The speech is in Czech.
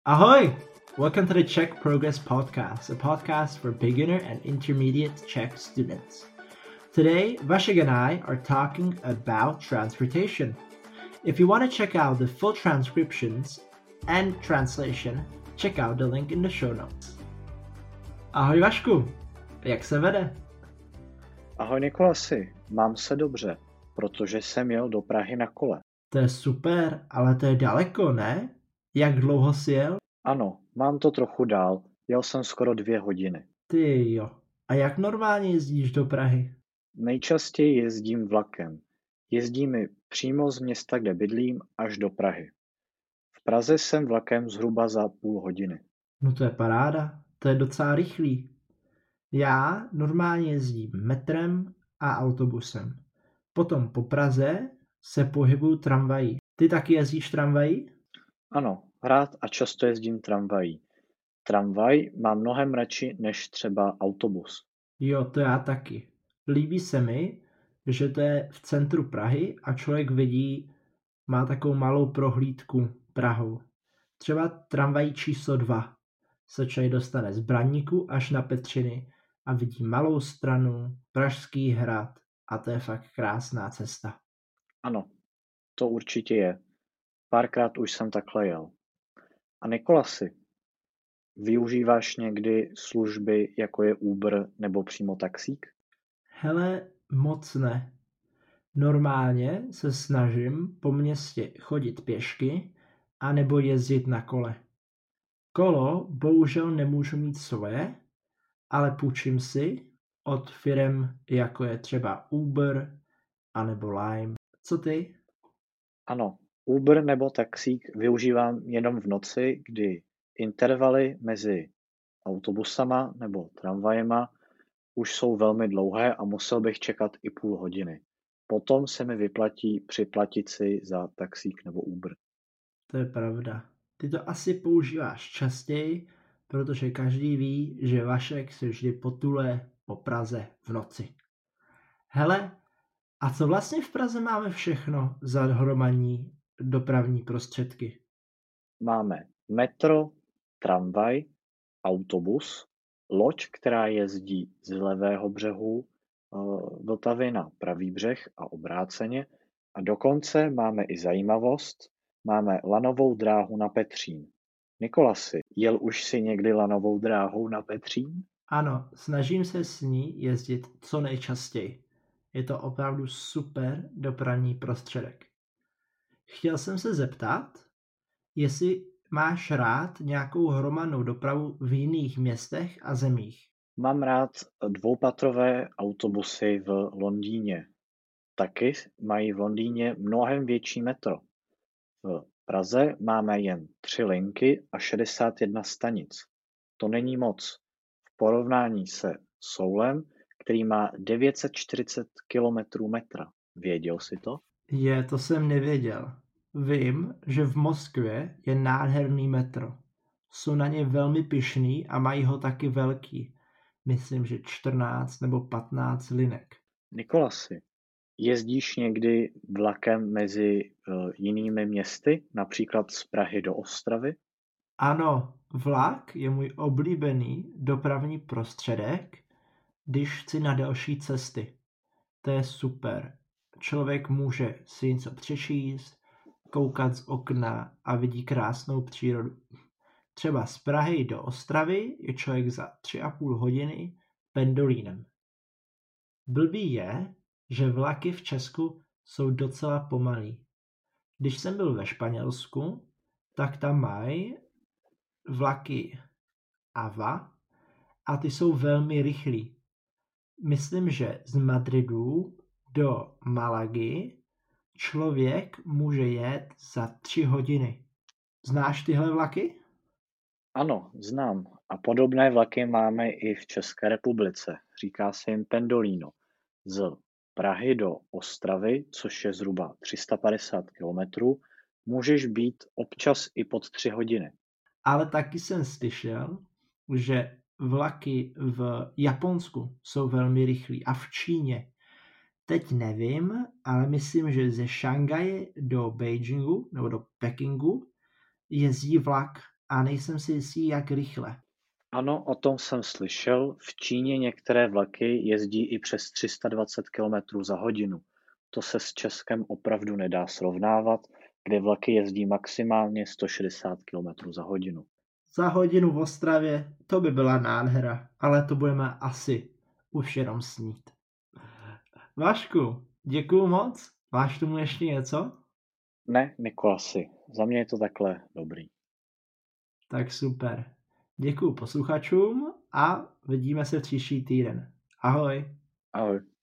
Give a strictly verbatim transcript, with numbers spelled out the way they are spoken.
Ahoy! Welcome to the Czech Progress Podcast, a podcast for beginner and intermediate Czech students. Today, Vašek and I are talking about transportation. If you want to check out the full transcriptions and translation, check out the link in the show notes. Ahoj Vašku, jak se vede? Ahoj Nikolasi, mám se dobře, protože jsem jel do Prahy na kole. To je super, ale to je daleko, ne? Jak dlouho jsi jel? Ano, mám to trochu dál, jel jsem skoro dvě hodiny. Ty jo. A jak normálně jezdíš do Prahy? Nejčastěji jezdím vlakem. Jezdí mi přímo z města, kde bydlím, až do Prahy. V Praze jsem vlakem zhruba za půl hodiny. No to je paráda, to je docela rychlý. Já normálně jezdím metrem a autobusem. Potom po Praze se pohybuju tramvají. Ty taky jezdíš tramvají? Ano, rád a často jezdím tramvají. Tramvaj mám mnohem radši než třeba autobus. Jo, to já taky. Líbí se mi, že to je v centru Prahy a člověk vidí, má takovou malou prohlídku Prahou. Třeba tramvají číslo dva se člověk dostane z Braníku až na Petřiny a vidí Malou Stranu, Pražský hrad a to je fakt krásná cesta. Ano, to určitě je. Párkrát už jsem takhle jel. A Nikolasi, využíváš někdy služby, jako je Uber nebo přímo taxík? Hele, moc ne. Normálně se snažím po městě chodit pěšky anebo jezdit na kole. Kolo bohužel nemůžu mít svoje, ale půjčím si od firem, jako je třeba Uber anebo Lime. Co ty? Ano, Uber nebo taxík využívám jenom v noci, kdy intervaly mezi autobusama nebo tramvajema už jsou velmi dlouhé a musel bych čekat i půl hodiny. Potom se mi vyplatí připlatit si za taxík nebo Uber. To je pravda. Ty to asi používáš častěji, protože každý ví, že Vašek se vždy potuluje po Praze v noci. Hele, a co vlastně v Praze máme všechno za hromadní dopravní prostředky? Máme metro, tramvaj, autobus, loď, která jezdí z levého břehu Vltavy na pravý břeh a obráceně. A dokonce máme i zajímavost, máme lanovou dráhu na Petřín. Nikolasi, jel už si někdy lanovou dráhou na Petřín? Ano, snažím se s ní jezdit co nejčastěji. Je to opravdu super dopravní prostředek. Chtěl jsem se zeptat, jestli máš rád nějakou hromadnou dopravu v jiných městech a zemích. Mám rád dvoupatrové autobusy v Londýně. Taky mají v Londýně mnohem větší metro. V Praze máme jen tři linky a šedesát jedna stanic. To není moc. V porovnání se Soulem, který má devět set čtyřicet kilometrů metra. Věděl jsi to? Je, to jsem nevěděl. Vím, že v Moskvě je nádherný metro. Jsou na ně velmi pyšný a mají ho taky velký. Myslím, že čtrnáct nebo patnáct linek. Nikolasi, jezdíš někdy vlakem mezi uh, jinými městy, například z Prahy do Ostravy? Ano, vlak je můj oblíbený dopravní prostředek, když chci na delší cesty. To je super. Člověk může si něco přečíst, koukat z okna a vidí krásnou přírodu. Třeba z Prahy do Ostravy je člověk za tři a půl hodiny pendolínem. Blbý je, že vlaky v Česku jsou docela pomalý. Když jsem byl ve Španělsku, tak tam mají vlaky Ava a ty jsou velmi rychlí. Myslím, že z Madridu do Malagy člověk může jet za tři hodiny. Znáš tyhle vlaky? Ano, znám. A podobné vlaky máme i v České republice. Říká se jim pendolino. Z Prahy do Ostravy, což je zhruba tři sta padesát kilometrů, můžeš být občas i pod tři hodiny. Ale taky jsem slyšel, že vlaky v Japonsku jsou velmi rychlí a v Číně. Teď nevím, ale myslím, že ze Šanghaje do Beijingu nebo do Pekingu jezdí vlak a nejsem si jistý, jak rychle. Ano, o tom jsem slyšel. V Číně některé vlaky jezdí i přes tři sta dvacet kilometrů za hodinu. To se s Českem opravdu nedá srovnávat, kde vlaky jezdí maximálně sto šedesát kilometrů za hodinu. Za hodinu v Ostravě to by byla nádhera, ale to budeme asi už jenom snít. Vašku, děkuju moc. Máš tomu ještě něco? Ne, Nikolasi, za mě je to takhle dobrý. Tak super. Děkuju posluchačům a vidíme se příští týden. Ahoj. Ahoj.